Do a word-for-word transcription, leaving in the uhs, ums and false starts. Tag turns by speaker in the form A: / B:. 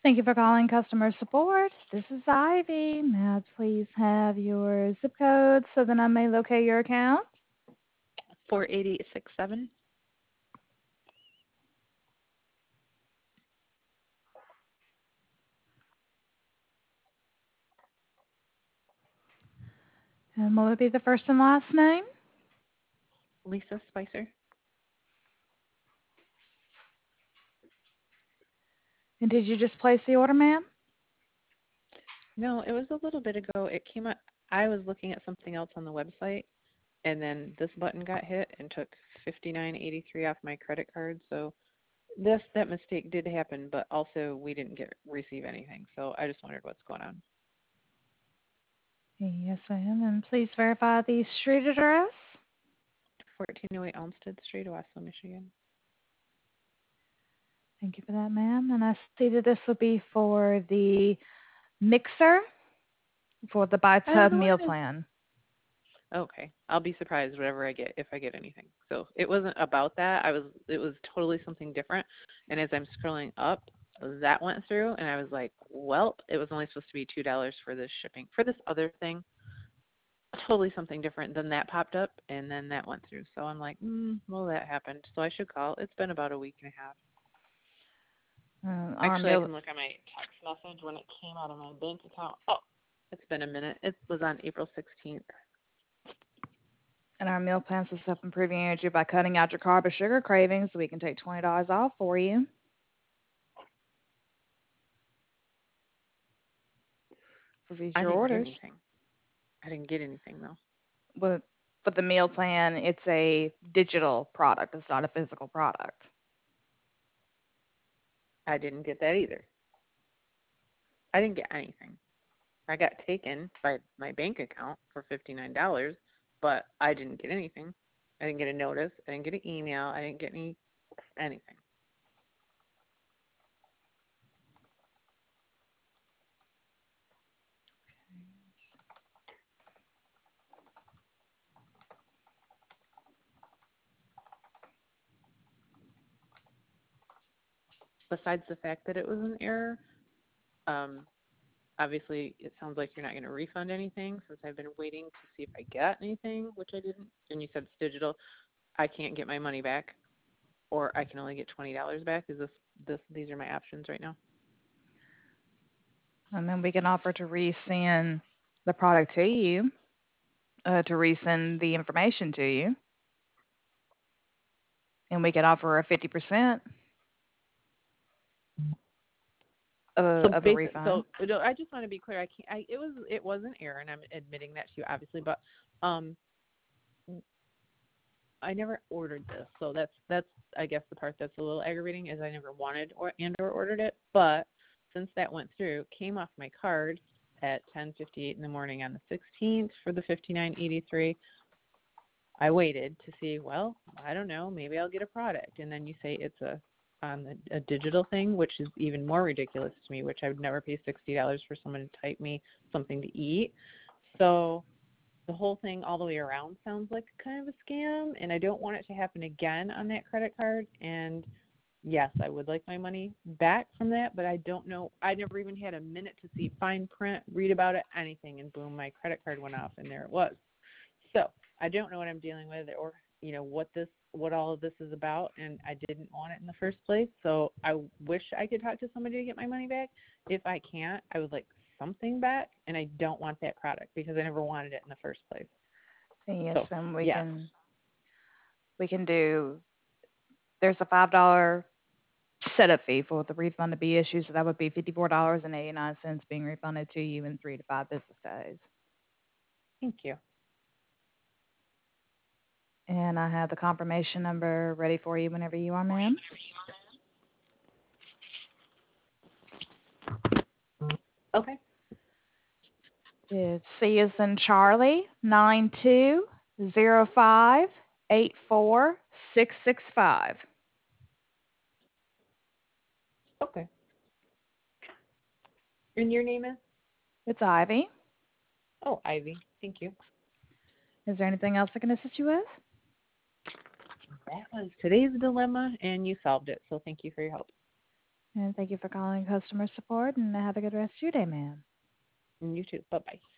A: Thank you for calling customer support. This is Ivy. May I please have your zip code so that I may locate your account?
B: four eight eight six seven.
A: And will it be the first and last name?
B: Lisa Spicer.
A: And did you just place the order, ma'am?
B: No, it was a little bit ago. It came up. I was looking at something else on the website, and then this button got hit and took fifty-nine eighty-three off my credit card. So this that mistake did happen, but also we didn't get receive anything. So I just wondered what's going on.
A: Yes, ma'am. And please verify the street address.
B: fourteen oh eight Olmsted Street, Owasso, Michigan.
A: Thank you for that, ma'am. And I see that this will be for the mixer for the By
B: I don't
A: Tub
B: know
A: meal
B: what it is.
A: plan.
B: Okay, I'll be surprised whatever I get if I get anything. So it wasn't about that. I was it was totally something different. And as I'm scrolling up, that went through, and I was like, well, it was only supposed to be two dollars for this shipping for this other thing. Totally something different. Then that popped up, and then that went through. So I'm like, mm, well, that happened. So I should call. It's been about a week and a half.
A: Uh, our
B: Actually, I
A: meal
B: can look at my text message when it came out of my bank account. Oh, it's been a minute. It was on April sixteenth.
A: and our meal plans is help improving energy by cutting out your carb or sugar cravings, so we can take twenty dollars off for you. For
B: I
A: future
B: didn't get
A: orders.
B: anything. I didn't get anything though.
A: With for the meal plan, it's a digital product. It's not a physical product.
B: I didn't get that either. I didn't get anything. I got taken by my bank account for fifty-nine dollars, but I didn't get anything. I didn't get a notice. I didn't get an email. I didn't get any anything. Besides the fact that it was an error, um, obviously it sounds like you're not going to refund anything since I've been waiting to see if I got anything, which I didn't. And you said it's digital. I can't get my money back, or I can only get twenty dollars back. Is this this? These are my options right now.
A: And then we can offer to resend the product to you, uh, to resend the information to you. And we can offer a fifty percent of,
B: So
A: of a
B: basic.
A: refund.
B: So no, I just want to be clear. I can't. I, it was it was an error, and I'm admitting that to you, obviously. But um, I never ordered this, so that's that's I guess the part that's a little aggravating is I never wanted or and or ordered it. But since that went through, came off my card at ten fifty-eight in the morning on the sixteenth for the fifty-nine eighty-three. I waited to see. Well, I don't know. Maybe I'll get a product, and then you say it's a on the, a digital thing, which is even more ridiculous to me. Which I would never pay sixty dollars for someone to type me something to eat. So the whole thing all the way around sounds like kind of a scam, and I don't want it to happen again on that credit card. And yes, I would like my money back from that, but I don't know. I never even had a minute to see fine print, read about it, anything, and boom, my credit card went off, and there it was. So I don't know what I'm dealing with, or you know what this, what all of this is about, and I didn't want it in the first place. So I wish I could talk to somebody to get my money back. If I can't, I would like something back, and I don't want that product because I never wanted it in the first place.
A: Yes,
B: So
A: and we
B: yes,
A: can we can do. There's a five dollar setup fee for the refund to be issued, so that would be fifty-four dollars and eighty-nine cents being refunded to you in three to five business days.
B: thank you.
A: And I have the confirmation number ready for you whenever you are, ma'am.
B: Okay.
A: It's C as in Charlie, nine two zero five eight four six six five.
B: Okay. And your name is?
A: It's Ivy.
B: Oh, Ivy. Thank you.
A: Is there anything else I can assist you with?
B: That was today's dilemma, and you solved it. So thank you for your help.
A: And thank you for calling customer support and have a good rest of your day, ma'am.
B: And you too. Bye bye.